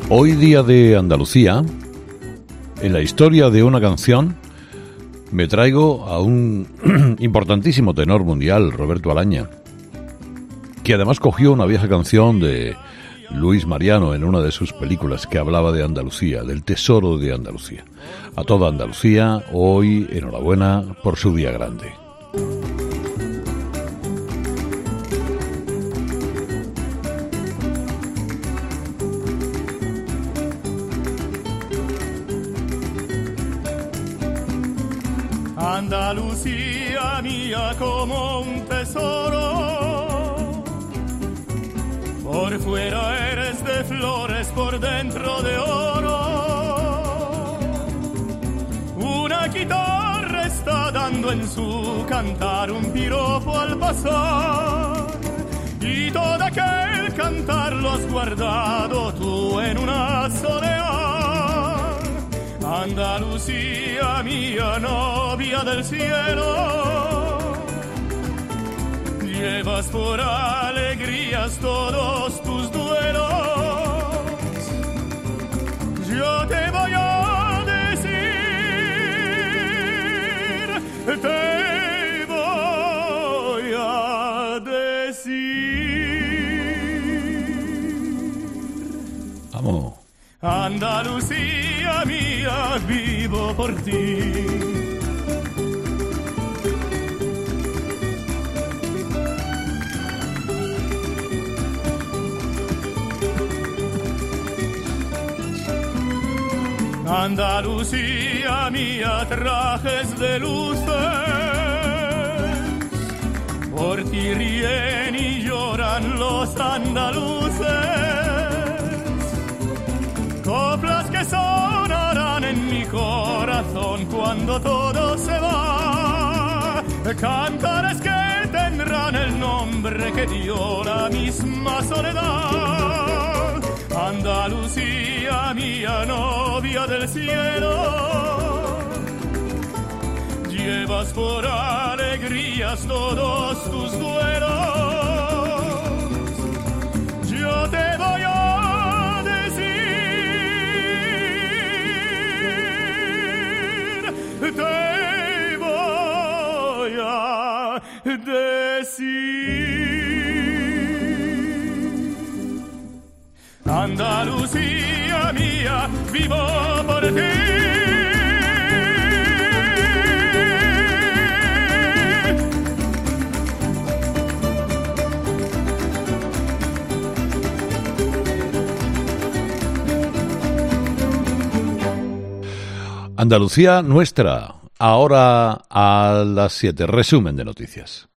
Hoy día de Andalucía, en la historia de una canción, me traigo a un importantísimo tenor mundial, Roberto Alaña, que además cogió una vieja canción de Luis Mariano en una de sus películas que hablaba de Andalucía, del tesoro de Andalucía. A toda Andalucía, hoy enhorabuena por su día grande. Andalucía mía como un tesoro, por fuera eres de flores, por dentro de oro. Una guitarra está dando en su cantar un piropo al pasar, y todo aquel cantar lo has guardado tú en una soleá. Andalucía mía, novia del cielo, llevas por alegrías todos tus duelos. Yo te voy a decir, te voy a decir. Vamos. Andalucía mía, vivo por ti. Andalucía mía, trajes de luces, por ti ríen y lloran los andaluces. Coplas que sonarán en mi corazón cuando todo se va, cantares que tendrán el nombre que dio la misma soledad. Andalucía mía, novia del cielo, llevas por alegrías todos tus duelos. Yo te voy a decir, te voy a decir. Andalucía mía, vivo por ti. Andalucía nuestra, ahora a las 7, resumen de noticias.